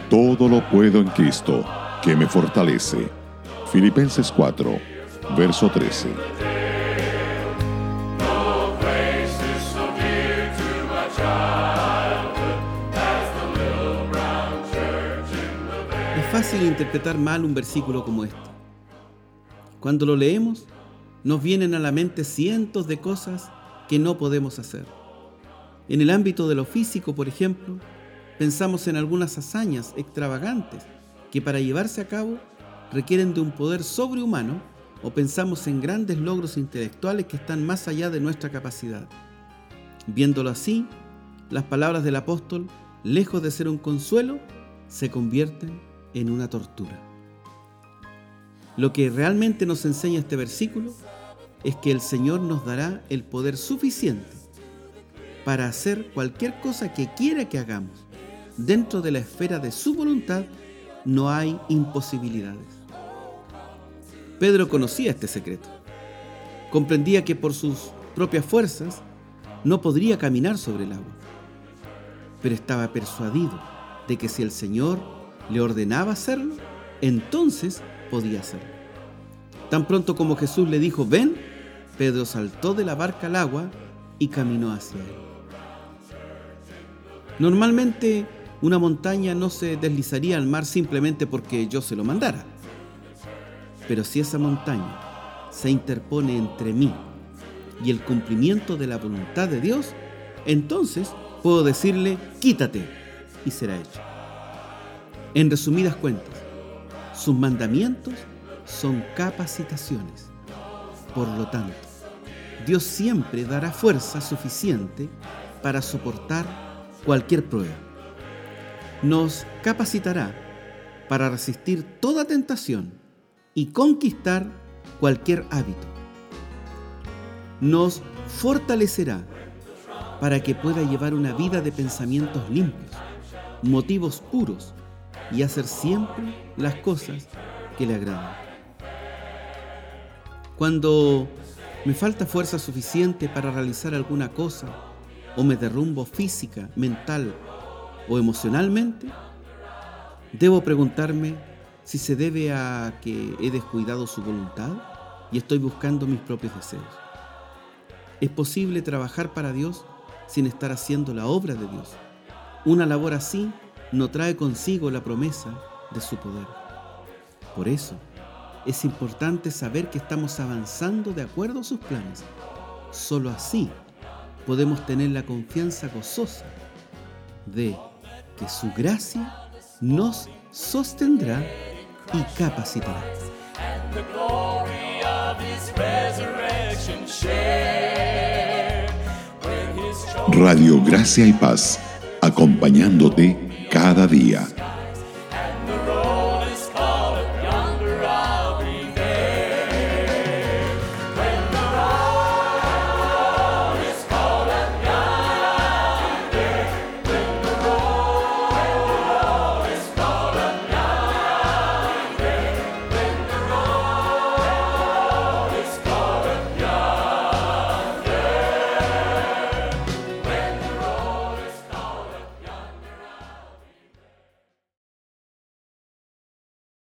Todo lo puedo en Cristo, que me fortalece. Filipenses 4, verso 13. Es fácil interpretar mal un versículo como este. Cuando lo leemos, nos vienen a la mente cientos de cosas que no podemos hacer. En el ámbito de lo físico, por ejemplo, pensamos en algunas hazañas extravagantes que para llevarse a cabo requieren de un poder sobrehumano, o pensamos en grandes logros intelectuales que están más allá de nuestra capacidad. Viéndolo así, las palabras del apóstol, lejos de ser un consuelo, se convierten en una tortura. Lo que realmente nos enseña este versículo es que el Señor nos dará el poder suficiente para hacer cualquier cosa que quiera que hagamos. Dentro de la esfera de su voluntad no hay imposibilidades. Pedro conocía este secreto. Comprendía que por sus propias fuerzas no podría caminar sobre el agua, pero estaba persuadido de que si el Señor le ordenaba hacerlo, entonces podía hacerlo. Tan pronto como Jesús le dijo, ven, Pedro saltó de la barca al agua y caminó hacia él. Normalmente, una montaña no se deslizaría al mar simplemente porque yo se lo mandara. Pero si esa montaña se interpone entre mí y el cumplimiento de la voluntad de Dios, entonces puedo decirle, quítate, y será hecho. En resumidas cuentas, sus mandamientos son capacitaciones. Por lo tanto, Dios siempre dará fuerza suficiente para soportar cualquier prueba. Nos capacitará para resistir toda tentación y conquistar cualquier hábito. Nos fortalecerá para que pueda llevar una vida de pensamientos limpios, motivos puros y hacer siempre las cosas que le agradan. Cuando me falta fuerza suficiente para realizar alguna cosa o me derrumbo física, mental o emocionalmente, debo preguntarme si se debe a que he descuidado su voluntad y estoy buscando mis propios deseos. ¿Es posible trabajar para Dios sin estar haciendo la obra de Dios? Una labor así no trae consigo la promesa de su poder. Por eso, es importante saber que estamos avanzando de acuerdo a sus planes. Solo así podemos tener la confianza gozosa de que su gracia nos sostendrá y capacitará. Radio Gracia y Paz, acompañándote cada día.